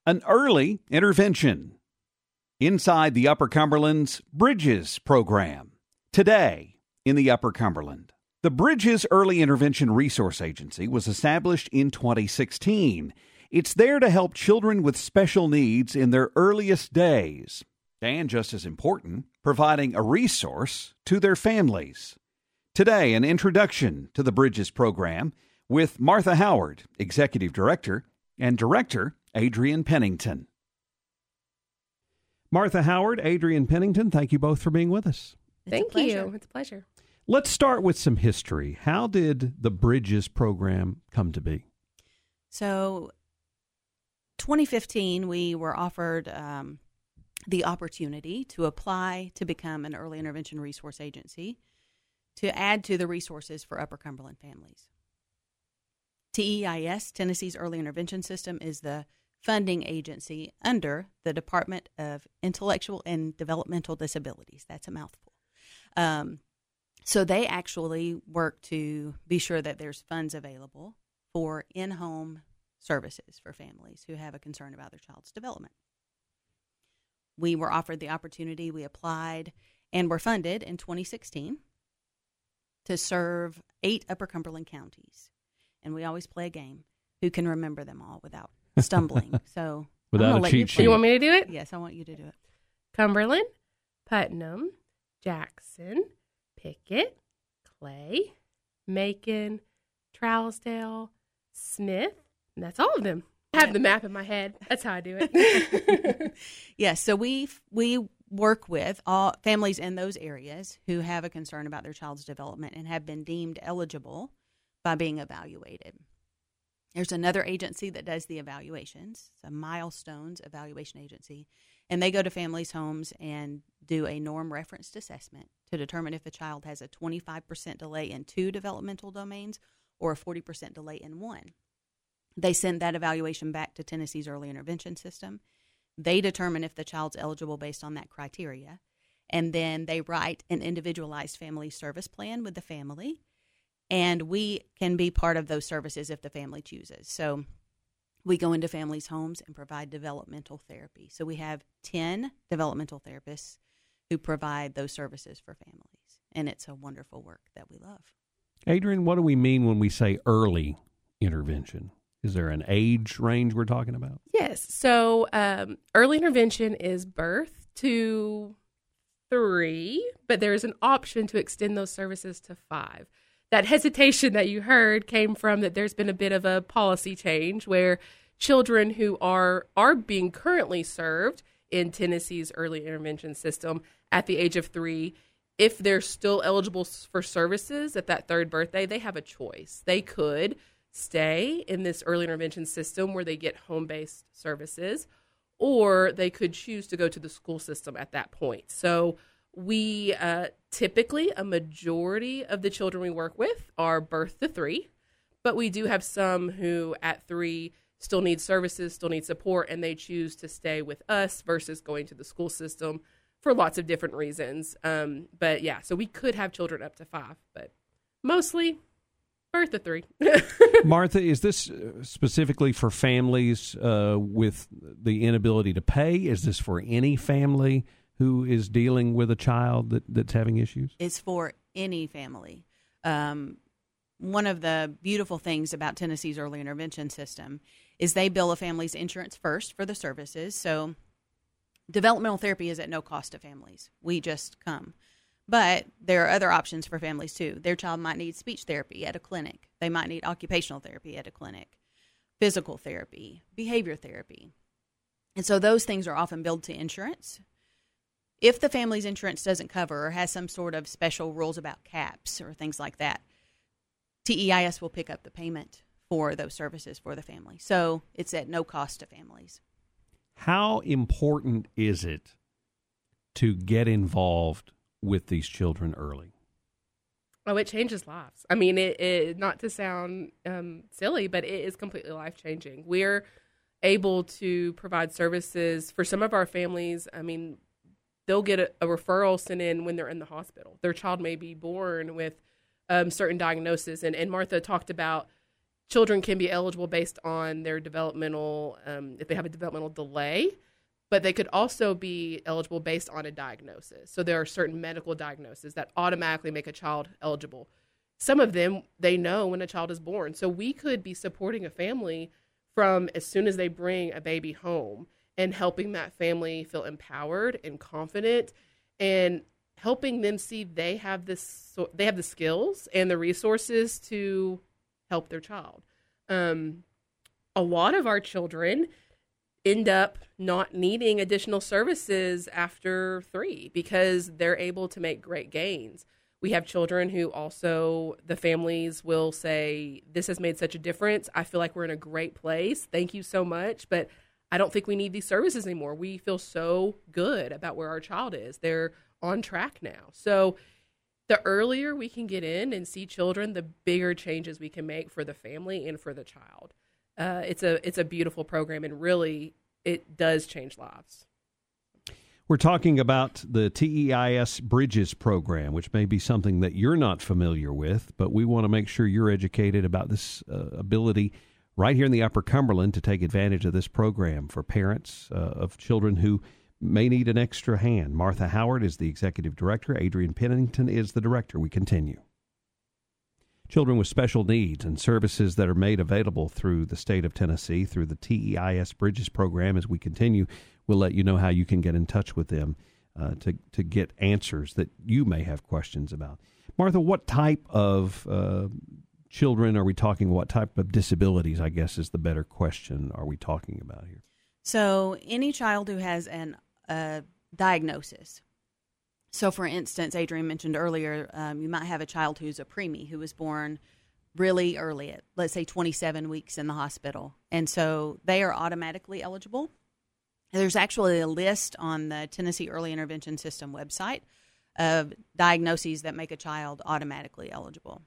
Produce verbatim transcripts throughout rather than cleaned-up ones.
An early intervention. Inside the Upper Cumberland's Bridges program. Today in the Upper Cumberland. The Bridges Early Intervention Resource Agency was established in twenty sixteen. It's there to help children with special needs in their earliest days. And just as important, providing a resource to their families. Today, an introduction to the Bridges program with Martha Howard, Executive Director, and Director Adrian Pennington. Martha Howard, Adrian Pennington, thank you both for being with us. Thank you. It's a pleasure. Let's start with some history. How did the Bridges program come to be? So, twenty fifteen, we were offered um, the opportunity to apply to become an early intervention resource agency to add to the resources for Upper Cumberland families. T E I S, Tennessee's Early Intervention System, is the funding agency under the Department of Intellectual and Developmental Disabilities. That's a mouthful. Um, so they actually work to be sure that there's funds available for in-home services for families who have a concern about their child's development. We were offered the opportunity, we applied, and were funded in twenty sixteen to serve eight Upper Cumberland counties. And we always play a game. Who can remember them all without stumbling? So without a cheat sheet. You want me to do it? Yes, I want you to do it. Cumberland, Putnam, Jackson, Pickett, Clay, Macon, Trousdale, Smith, and that's all of them. I have the map in my head. That's how I do it. Yes, so we we work with all families in those areas who have a concern about their child's development and have been deemed eligible by being evaluated. There's another agency that does the evaluations. It's a Milestones Evaluation Agency. And they go to families' homes and do a norm referenced assessment to determine if a child has a twenty-five percent delay in two developmental domains or a forty percent delay in one. They send that evaluation back to Tennessee's Early Intervention System. They determine if the child's eligible based on that criteria. And then they write an individualized family service plan with the family. And we can be part of those services if the family chooses. So we go into families' homes and provide developmental therapy. So we have ten developmental therapists who provide those services for families. And it's a wonderful work that we love. Adrian, what do we mean when we say early intervention? Is there an age range we're talking about? Yes. So um, early intervention is birth to three, but there is an option to extend those services to five. That hesitation that you heard came from that there's been a bit of a policy change where children who are are being currently served in Tennessee's early intervention system at the age of three, if they're still eligible for services at that third birthday, they have a choice. They could stay in this early intervention system where they get home-based services, or they could choose to go to the school system at that point. So we uh, typically, a majority of the children we work with are birth to three, but we do have some who at three still need services, still need support, and they choose to stay with us versus going to the school system for lots of different reasons. Um, but yeah, so we could have children up to five, but mostly birth to three. Martha, is this specifically for families uh, with the inability to pay? Is this for any family who is dealing with a child that, that's having issues? It's for any family. Um, one of the beautiful things about Tennessee's early intervention system is they bill a family's insurance first for the services. So developmental therapy is at no cost to families. We just come. But there are other options for families, too. Their child might need speech therapy at a clinic. They might need occupational therapy at a clinic, physical therapy, behavior therapy. And so those things are often billed to insurance. If the family's insurance doesn't cover or has some sort of special rules about caps or things like that, T E I S will pick up the payment for those services for the family. So it's at no cost to families. How important is it to get involved with these children early? Oh, it changes lives. I mean, it, it not to sound um, silly, but it is completely life-changing. We're able to provide services for some of our families. I mean, they'll get a, a referral sent in when they're in the hospital. Their child may be born with um, certain diagnosis. And, and Martha talked about children can be eligible based on their developmental, um, if they have a developmental delay, but they could also be eligible based on a diagnosis. So there are certain medical diagnoses that automatically make a child eligible. Some of them, they know when a child is born. So we could be supporting a family from as soon as they bring a baby home and helping that family feel empowered and confident and helping them see they have this, they have the skills and the resources to help their child. Um, a lot of our children end up not needing additional services after three because they're able to make great gains. We have children who also, the families will say, this has made such a difference. I feel like we're in a great place. Thank you so much. But I don't think we need these services anymore. We feel so good about where our child is. They're on track now. So the earlier we can get in and see children, the bigger changes we can make for the family and for the child. Uh, it's a it's a beautiful program, and really it does change lives. We're talking about the T E I S Bridges program, which may be something that you're not familiar with, but we want to make sure you're educated about this uh, ability right here in the Upper Cumberland to take advantage of this program for parents uh, of children who may need an extra hand. Martha Howard is the executive director. Adrian Pennington is the director. We continue. Children with special needs and services that are made available through the state of Tennessee through the T E I S Bridges program. As we continue, we'll let you know how you can get in touch with them uh, to, to get answers that you may have questions about. Martha, what type of uh, children are we talking? What type of disabilities, I guess, is the better question, are we talking about here? So any child who has an uh, diagnosis. So, for instance, Adrian mentioned earlier, um, you might have a child who's a preemie who was born really early at, let's say, twenty-seven weeks in the hospital. And so they are automatically eligible. There's actually a list on the Tennessee Early Intervention System website of diagnoses that make a child automatically eligible.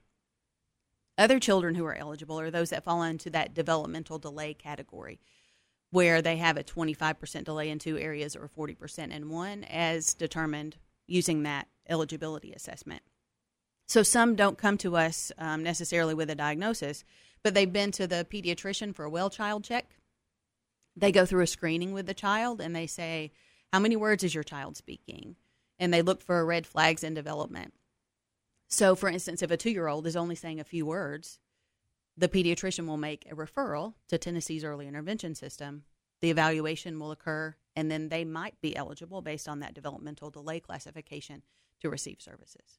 Other children who are eligible are those that fall into that developmental delay category, where they have a twenty-five percent delay in two areas or forty percent in one, as determined using that eligibility assessment. So some don't come to us um, necessarily with a diagnosis, but they've been to the pediatrician for a well child check. They go through a screening with the child, and they say, how many words is your child speaking? And they look for red flags in development. So, for instance, if a two-year-old is only saying a few words, the pediatrician will make a referral to Tennessee's Early Intervention System. The evaluation will occur, and then they might be eligible based on that developmental delay classification to receive services.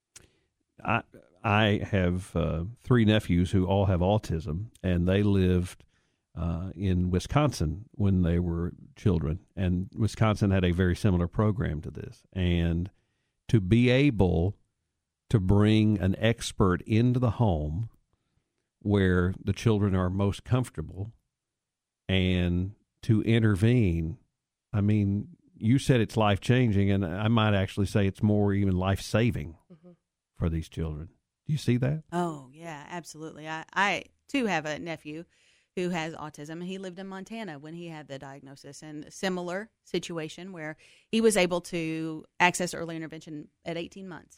I I have uh, three nephews who all have autism, and they lived uh, in Wisconsin when they were children, and Wisconsin had a very similar program to this. And to be able to bring an expert into the home where the children are most comfortable and to intervene, I mean, you said it's life-changing, and I might actually say it's more even life-saving mm-hmm. for these children. Do you see that? Oh, yeah, absolutely. I, I, too, have a nephew who has autism, and he lived in Montana when he had the diagnosis, and a similar situation where he was able to access early intervention at eighteen months.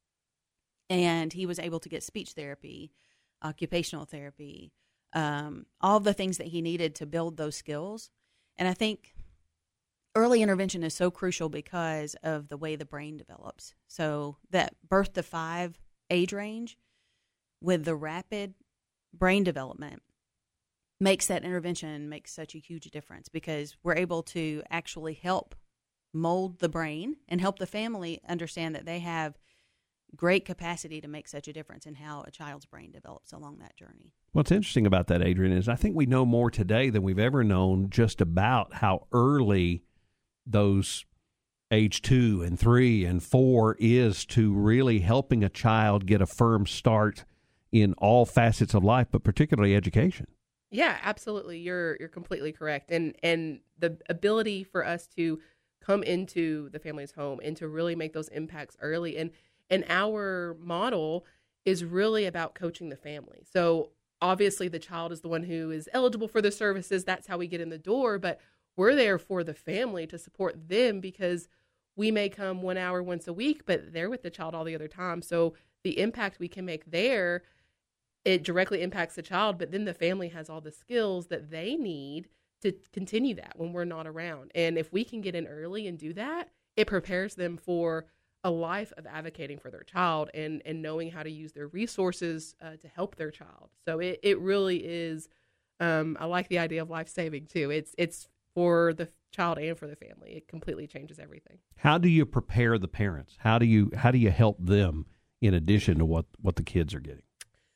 And he was able to get speech therapy, occupational therapy, um, all the things that he needed to build those skills. And I think early intervention is so crucial because of the way the brain develops. So that birth to five age range with the rapid brain development makes that intervention makes such a huge difference, because we're able to actually help mold the brain and help the family understand that they have great capacity to make such a difference in how a child's brain develops along that journey. What's interesting about that, Adrian, is I think we know more today than we've ever known just about how early those age two and three and four is to really helping a child get a firm start in all facets of life, but particularly education. Yeah, absolutely. You're you're completely correct. And and the ability for us to come into the family's home and to really make those impacts early. And And our model is really about coaching the family. So obviously the child is the one who is eligible for the services. That's how we get in the door. But we're there for the family to support them, because we may come one hour once a week, but they're with the child all the other time. So the impact we can make there it directly impacts the child, but then the family has all the skills that they need to continue that when we're not around. And if we can get in early and do that, it prepares them for a life of advocating for their child and, and knowing how to use their resources uh, to help their child. So it, it really is, um, I like the idea of life-saving too. It's, it's for the child and for the family. It completely changes everything. How do you prepare the parents? How do you, how do you help them in addition to what, what the kids are getting?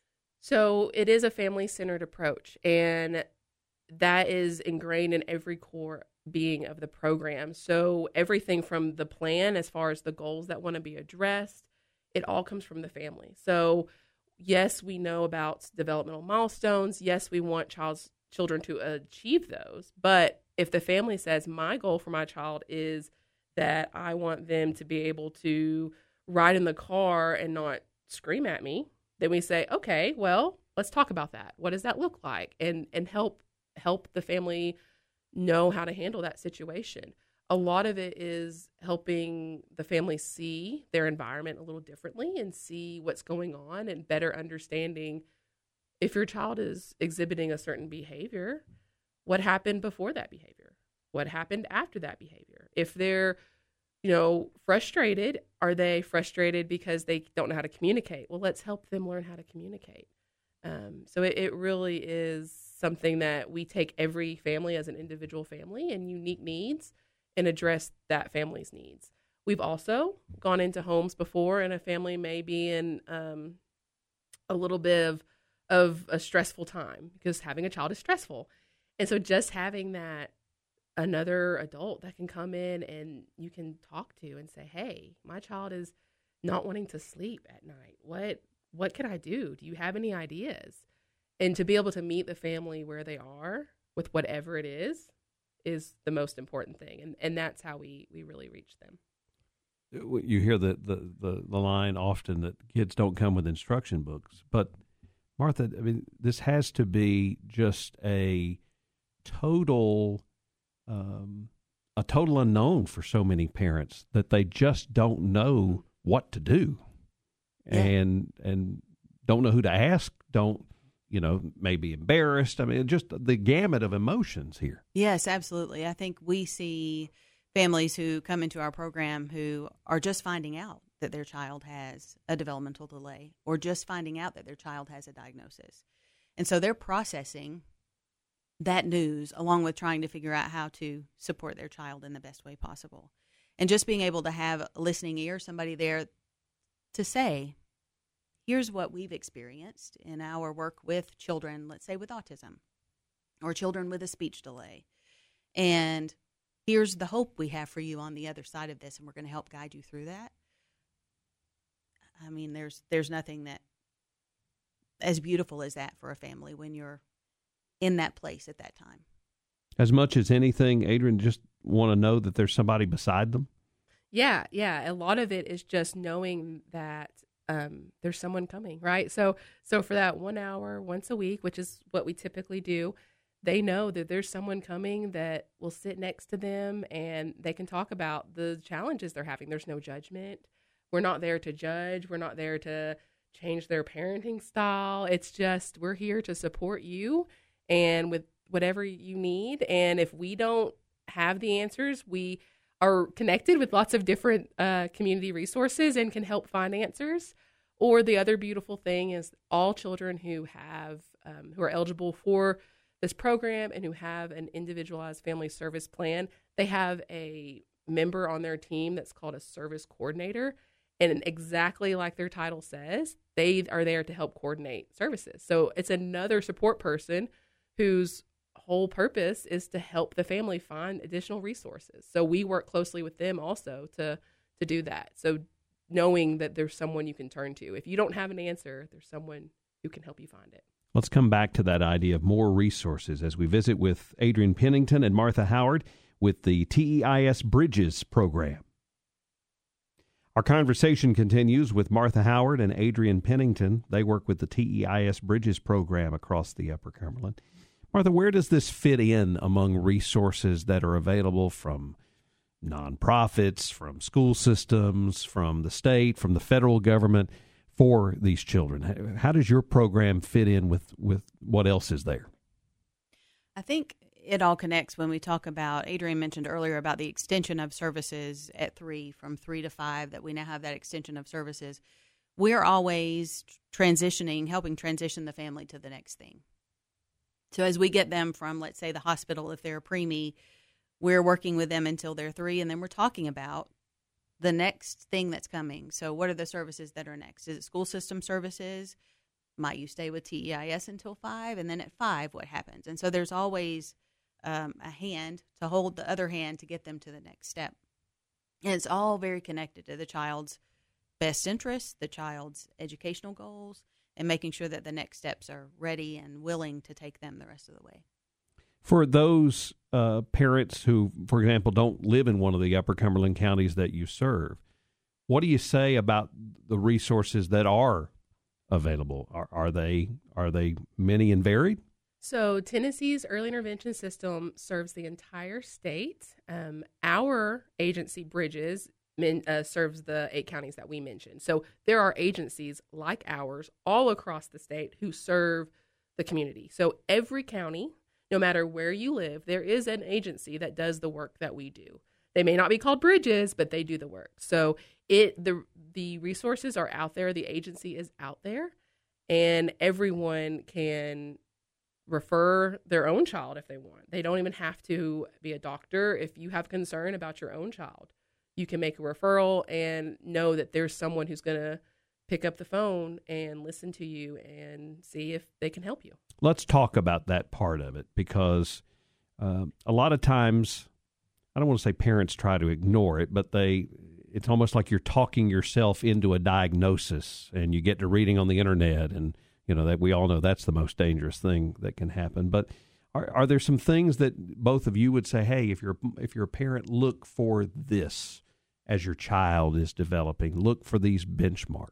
So it is a family-centered approach, and that is ingrained in every core being of the program. So everything from the plan as far as the goals that want to be addressed, it all comes from the family. So yes, we know about developmental milestones. Yes, we want child's children to achieve those. But if the family says, my goal for my child is that I want them to be able to ride in the car and not scream at me, then we say, okay, well, let's talk about that. What does that look like? And and help help the family know how to handle that situation. A lot of it is helping the family see their environment a little differently and see what's going on and better understanding if your child is exhibiting a certain behavior, what happened before that behavior? What happened after that behavior? If they're you know, frustrated, are they frustrated because they don't know how to communicate? Well, let's help them learn how to communicate. Um, so it, it really is something that we take every family as an individual family and unique needs and address that family's needs. We've also gone into homes before, and a family may be in um, a little bit of, of a stressful time because having a child is stressful. And so just having that another adult that can come in and you can talk to and say, hey, my child is not wanting to sleep at night. What what can I do? Do you have any ideas? And to be able to meet the family where they are with whatever it is, is the most important thing. And and that's how we, we really reach them. You hear the, the, the, the line often that kids don't come with instruction books. But, Martha, I mean, this has to be just a total... Um, a total unknown for so many parents that they just don't know what to do, yeah. and and don't know who to ask. Don't you know? Maybe embarrassed. I mean, just the gamut of emotions here. Yes, absolutely. I think we see families who come into our program who are just finding out that their child has a developmental delay, or just finding out that their child has a diagnosis, and so they're processing that news along with trying to figure out how to support their child in the best way possible. And just being able to have a listening ear, somebody there to say, here's what we've experienced in our work with children, let's say with autism, or children with a speech delay. And here's the hope we have for you on the other side of this, and we're going to help guide you through that. I mean, there's there's nothing that as beautiful as that for a family when you're in that place at that time. As much as anything, Adrian, just want to know that there's somebody beside them? Yeah, yeah. A lot of it is just knowing that um, there's someone coming, right? So so for that one hour once a week, which is what we typically do, they know that there's someone coming that will sit next to them and they can talk about the challenges they're having. There's no judgment. We're not there to judge. We're not there to change their parenting style. It's just we're here to support you and with whatever you need. And if we don't have the answers, we are connected with lots of different uh, community resources and can help find answers. Or the other beautiful thing is all children who have um, who are eligible for this program and who have an individualized family service plan, they have a member on their team that's called a service coordinator. And exactly like their title says, they are there to help coordinate services. So it's another support person whose whole purpose is to help the family find additional resources. So we work closely with them also to to do that. So knowing that there's someone you can turn to. If you don't have an answer, there's someone who can help you find it. Let's come back to that idea of more resources as we visit with Adrian Pennington and Martha Howard with the T E I S Bridges program. Our conversation continues with Martha Howard and Adrian Pennington. They work with the T E I S Bridges program across the Upper Cumberland. Martha, where does this fit in among resources that are available from nonprofits, from school systems, from the state, from the federal government for these children? How does your program fit in with, with what else is there? I think it all connects when we talk about, Adrienne mentioned earlier about the extension of services at three, from three to five, that we now have that extension of services. We're always transitioning, helping transition the family to the next thing. So as we get them from, let's say, the hospital, if they're a preemie, we're working with them until they're three, and then we're talking about the next thing that's coming. So what are the services that are next? Is it school system services? Might you stay with T E I S until five? And then at five, what happens? And so there's always um, a hand to hold the other hand to get them to the next step. And it's all very connected to the child's best interests, the child's educational goals, and making sure that the next steps are ready and willing to take them the rest of the way. For those uh, parents who, for example, don't live in one of the Upper Cumberland counties that you serve, what do you say about the resources that are available? Are, are they are they many and varied? So Tennessee's early intervention system serves the entire state. Um, our agency, Bridges, min, uh, serves the eight counties that we mentioned. So there are agencies like ours all across the state who serve the community. So every county, no matter where you live, there is an agency that does the work that we do. They may not be called Bridges, but they do the work. So it the the resources are out there. The agency is out there, and everyone can refer their own child if they want. They don't even have to be a doctor. If you have concern about your own child, you can make a referral and know that there's someone who's going to pick up the phone and listen to you and see if they can help you. Let's talk about that part of it, because uh, a lot of times, I don't want to say parents try to ignore it, but they it's almost like you're talking yourself into a diagnosis, and you get to reading on the internet, and you know that we all know that's the most dangerous thing that can happen. But are, are there some things that both of you would say, hey, if you're if you're a parent, look for this as your child is developing, look for these benchmarks?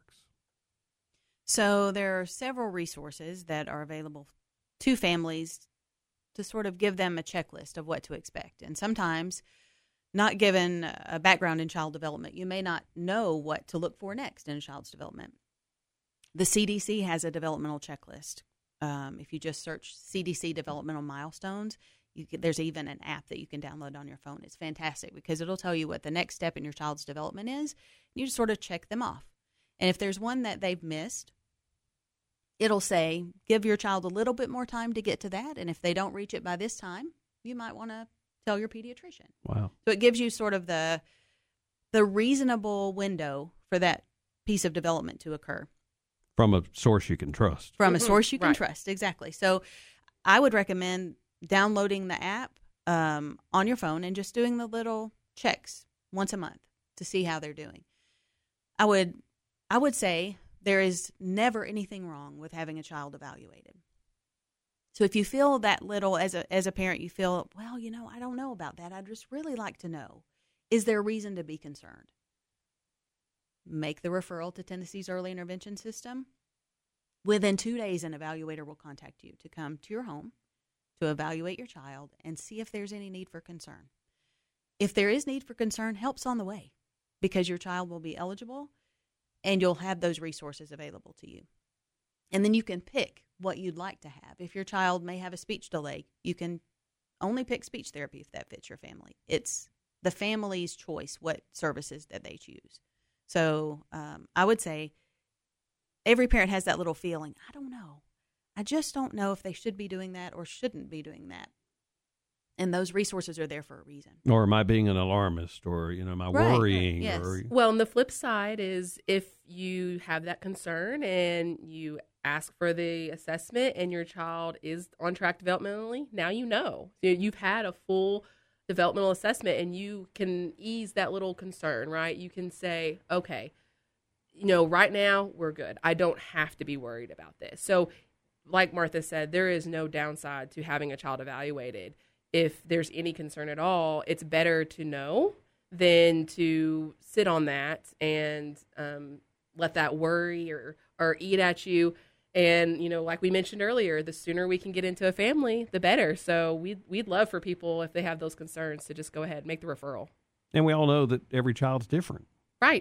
So there are several resources that are available to families to sort of give them a checklist of what to expect. And sometimes, not given a background in child development, you may not know what to look for next in a child's development. The C D C has a developmental checklist. Um, if you just search C D C developmental milestones, you can, there's even an app that you can download on your phone. It's fantastic because it'll tell you what the next step in your child's development is. You just sort of check them off. And if there's one that they've missed, it'll say, give your child a little bit more time to get to that. And if they don't reach it by this time, you might want to tell your pediatrician. Wow. So it gives you sort of the the reasonable window for that piece of development to occur. From a source you can trust. From Mm-hmm. a source you can Right. trust, exactly. So I would recommend downloading the app um, on your phone and just doing the little checks once a month to see how they're doing. I would, I would say there is never anything wrong with having a child evaluated. So if you feel that little, as a as a parent, you feel, well, you know, I don't know about that. I'd just really like to know. Is there a reason to be concerned? Make the referral to Tennessee's early intervention system. Within two days, an evaluator will contact you to come to your home to evaluate your child and see if there's any need for concern. If there is need for concern, help's on the way because your child will be eligible and you'll have those resources available to you. And then you can pick what you'd like to have. If your child may have a speech delay, you can only pick speech therapy if that fits your family. It's the family's choice what services that they choose. So um, I would say every parent has that little feeling, I don't know. I just don't know if they should be doing that or shouldn't be doing that. And those resources are there for a reason. Or am I being an alarmist? Or, you know, am I Right, right, worrying? yes. Or Well, and the flip side is if you have that concern and you ask for the assessment and your child is on track developmentally, now you know. You've had a full developmental assessment and you can ease that little concern, right? You can say, okay, you know, right now we're good. I don't have to be worried about this. So like Martha said, there is no downside to having a child evaluated. If there's any concern at all, it's better to know than to sit on that and um, let that worry or, or eat at you. And, you know, like we mentioned earlier, the sooner we can get into a family, the better. So we'd, we'd love for people, if they have those concerns, to just go ahead and make the referral. And we all know that every child's different. Right.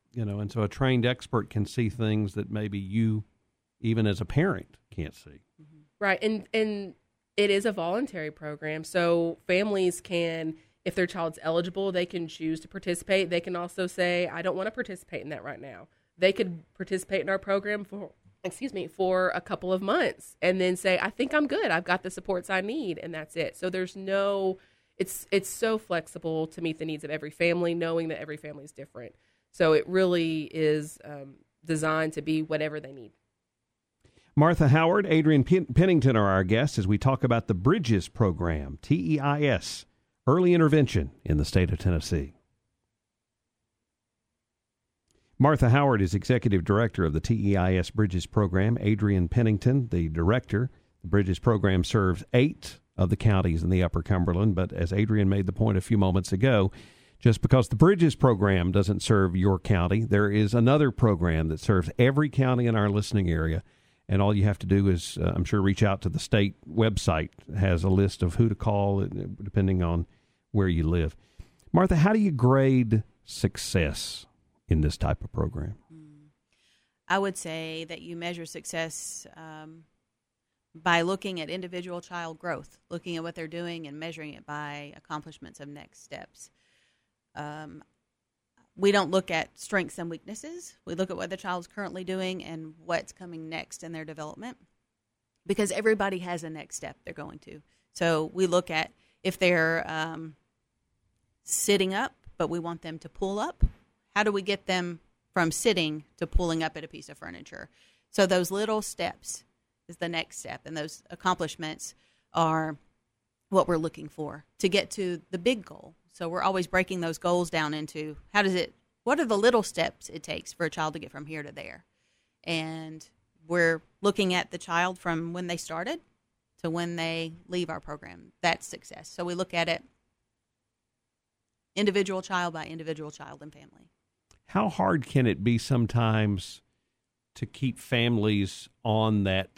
You know, and so a trained expert can see things that maybe you, even as a parent, can't see. Right, and and it is a voluntary program, so families can, if their child's eligible, they can choose to participate. They can also say, I don't want to participate in that right now. They could participate in our program for, excuse me, for a couple of months and then say, I think I'm good. I've got the supports I need, and that's it. So there's no, it's it's so flexible to meet the needs of every family, knowing that every family is different. So it really is um, designed to be whatever they need. Martha Howard, Adrian Pen- Pennington are our guests as we talk about the Bridges program, T E I S, early intervention in the state of Tennessee. Martha Howard is Executive Director of the T E I S Bridges program. Adrian Pennington, the Director. The Bridges program serves eight of the counties in the Upper Cumberland, but as Adrian made the point a few moments ago, just because the Bridges program doesn't serve your county, there is another program that serves every county in our listening area. And all you have to do is, uh, I'm sure, reach out to the state website. It has a list of who to call depending on where you live. Martha, how do you grade success in this type of program? I would say that you measure success um, by looking at individual child growth, looking at what they're doing and measuring it by accomplishments of next steps. Um, we don't look at strengths and weaknesses. We look at what the child's currently doing and what's coming next in their development, because everybody has a next step they're going to. So we look at if they're um, sitting up, but we want them to pull up. How do we get them from sitting to pulling up at a piece of furniture? So those little steps is the next step, and those accomplishments are what we're looking for to get to the big goal. So we're always breaking those goals down into how does it, what are the little steps it takes for a child to get from here to there? And we're looking at the child from when they started to when they leave our program. That's success. So we look at it individual child by individual child and family. How hard can it be sometimes to keep families on that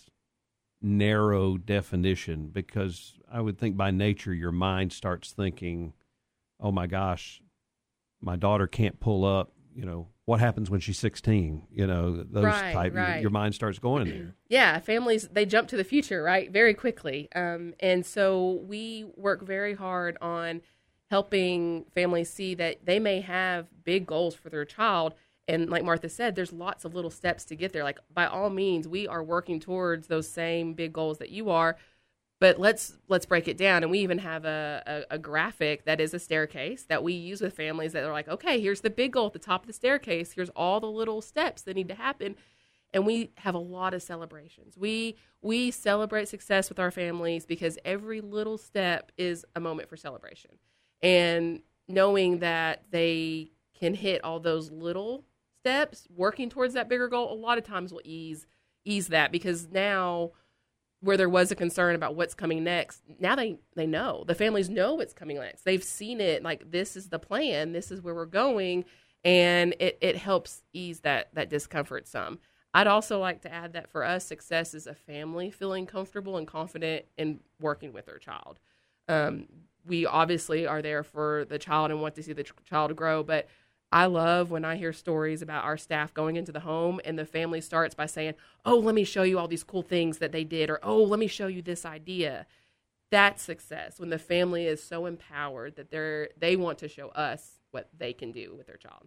narrow definition? Because I would think by nature your mind starts thinking, oh my gosh, my daughter can't pull up, you know, what happens when she's sixteen? You know, those right, type, right. your mind starts going there. Yeah, families, they jump to the future, right, very quickly. Um, and so we work very hard on helping families see that they may have big goals for their child. And like Martha said, there's lots of little steps to get there. Like, by all means, we are working towards those same big goals that you are, but let's let's break it down. And we even have a, a, a graphic that is a staircase that we use with families that are like, okay, here's the big goal at the top of the staircase. Here's all the little steps that need to happen. And we have a lot of celebrations. We we celebrate success with our families because every little step is a moment for celebration. And knowing that they can hit all those little steps, working towards that bigger goal, a lot of times will ease ease that, because now where there was a concern about what's coming next, now they, they know. The families know what's coming next. They've seen it, like, this is the plan, this is where we're going, and it, it helps ease that, that discomfort some. I'd also like to add that for us, success is a family feeling comfortable and confident in working with their child. Um, we obviously are there for the child and want to see the ch- child grow, but I love when I hear stories about our staff going into the home and the family starts by saying, oh, let me show you all these cool things that they did, or, oh, let me show you this idea. That's success, when the family is so empowered that they're they want to show us what they can do with their child.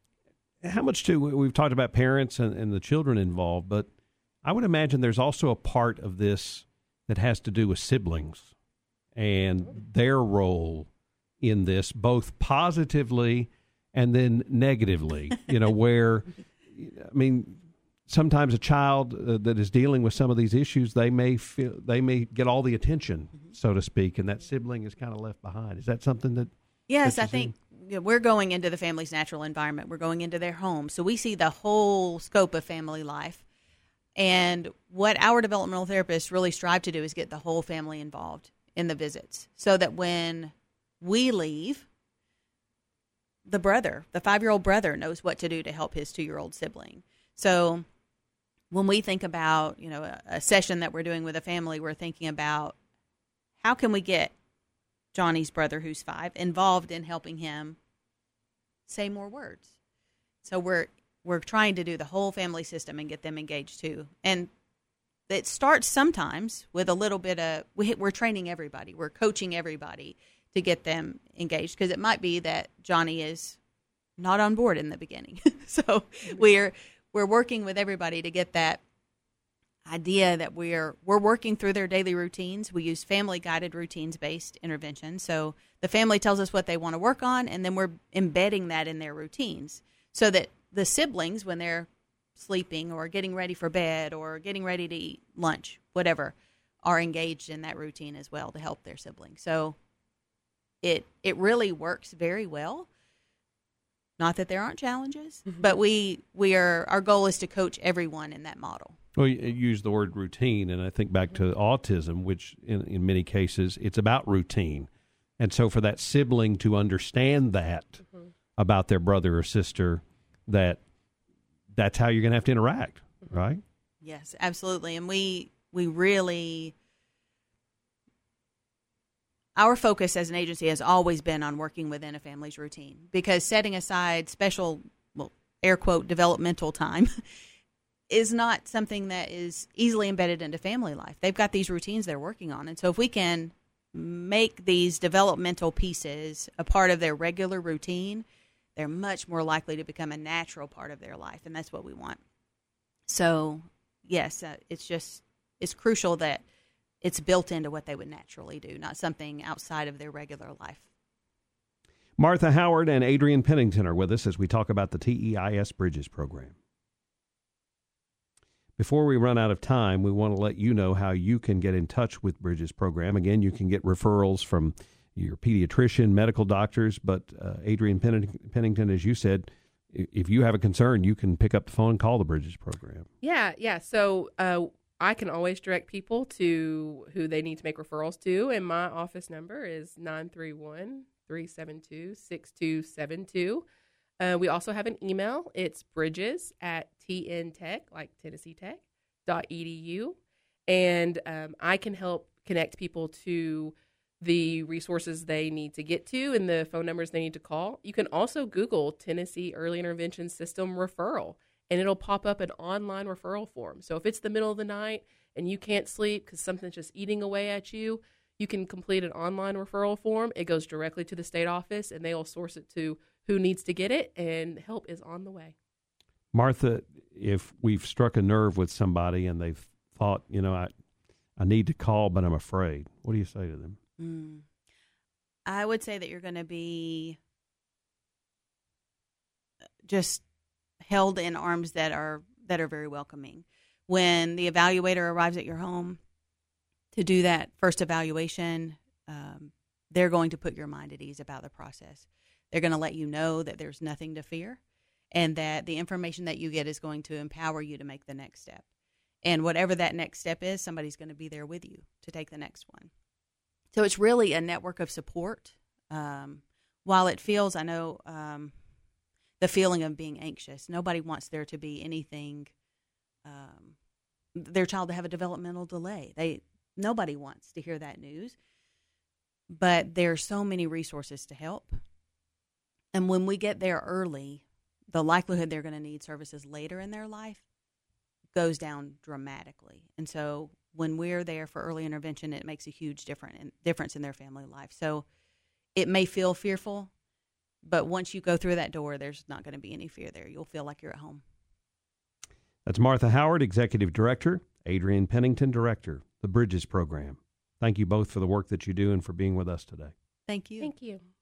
How much, too, we've talked about parents and, and the children involved, but I would imagine there's also a part of this that has to do with siblings and their role in this, both positively and then negatively, you know, where, I mean, sometimes a child uh, that is dealing with some of these issues, they may feel, they may get all the attention, so to speak, and that sibling is kind of left behind. Is that something that? Yes, that I think you know, we're going into the family's natural environment. We're going into their home. So we see the whole scope of family life. And what our developmental therapists really strive to do is get the whole family involved in the visits, so that when we leave, the brother, the five-year-old brother, knows what to do to help his two-year-old sibling. So when we think about, you know, a, a session that we're doing with a family, we're thinking about how can we get Johnny's brother, who's five, involved in helping him say more words. So we're we're trying to do the whole family system and get them engaged too. And it starts sometimes with a little bit of we, we're training everybody, we're coaching everybody to get them engaged, because it might be that Johnny is not on board in the beginning. So we're we're working with everybody to get that idea that we're we're working through their daily routines. We use family guided routines based intervention. So the family tells us what they want to work on, and then we're embedding that in their routines so that the siblings, when they're sleeping or getting ready for bed or getting ready to eat lunch, whatever, are engaged in that routine as well to help their siblings. So it it really works very well. Not that there aren't challenges, mm-hmm. but we we are our goal is to coach everyone in that model. Well, you use the word routine, and I think back to autism, which in, in many cases it's about routine. And so for that sibling to understand that mm-hmm. about their brother or sister, that that's how you're going to have to interact, mm-hmm. right? Yes, absolutely. And we we really, our focus as an agency has always been on working within a family's routine, because setting aside special, well, air quote, developmental time is not something that is easily embedded into family life. They've got these routines they're working on. And so if we can make these developmental pieces a part of their regular routine, they're much more likely to become a natural part of their life, and that's what we want. So, yes, uh, it's just it's crucial that it's built into what they would naturally do, not something outside of their regular life. Martha Howard and Adrienne Pennington are with us as we talk about the T E I S Bridges program. Before we run out of time, we want to let you know how you can get in touch with Bridges program. Again, you can get referrals from your pediatrician, medical doctors, but uh, Adrienne Pennington, as you said, if you have a concern, you can pick up the phone and call the Bridges program. Yeah, yeah. So uh, I can always direct people to who they need to make referrals to, and my office number is nine three one, three seven two, six two seven two. Uh, we also have an email. It's bridges at tntech, like Tennessee Tech, dot edu. And um, I can help connect people to the resources they need to get to and the phone numbers they need to call. You can also Google Tennessee Early Intervention System referral, and it'll pop up an online referral form. So if it's the middle of the night and you can't sleep because something's just eating away at you, you can complete an online referral form. It goes directly to the state office, and they will source it to who needs to get it, and help is on the way. Martha, if we've struck a nerve with somebody and they've thought, you know, I, I need to call, but I'm afraid, what do you say to them? Mm. I would say that you're going to be just held in arms that are that are very welcoming. When the evaluator arrives at your home to do that first evaluation, um, they're going to put your mind at ease about the process. They're going to let you know that there's nothing to fear, and that the information that you get is going to empower you to make the next step. And whatever that next step is, somebody's going to be there with you to take the next one. So it's really a network of support. Um, while it feels, I know, um, the feeling of being anxious, nobody wants there to be anything, um, their child to have a developmental delay. They nobody wants to hear that news. But there are so many resources to help. And when we get there early, the likelihood they're going to need services later in their life goes down dramatically. And so when we're there for early intervention, it makes a huge difference difference in their family life. So it may feel fearful, but once you go through that door, there's not going to be any fear there. You'll feel like you're at home. That's Martha Howard, Executive Director, Adrienne Pennington, Director, the Bridges Program. Thank you both for the work that you do and for being with us today. Thank you. Thank you.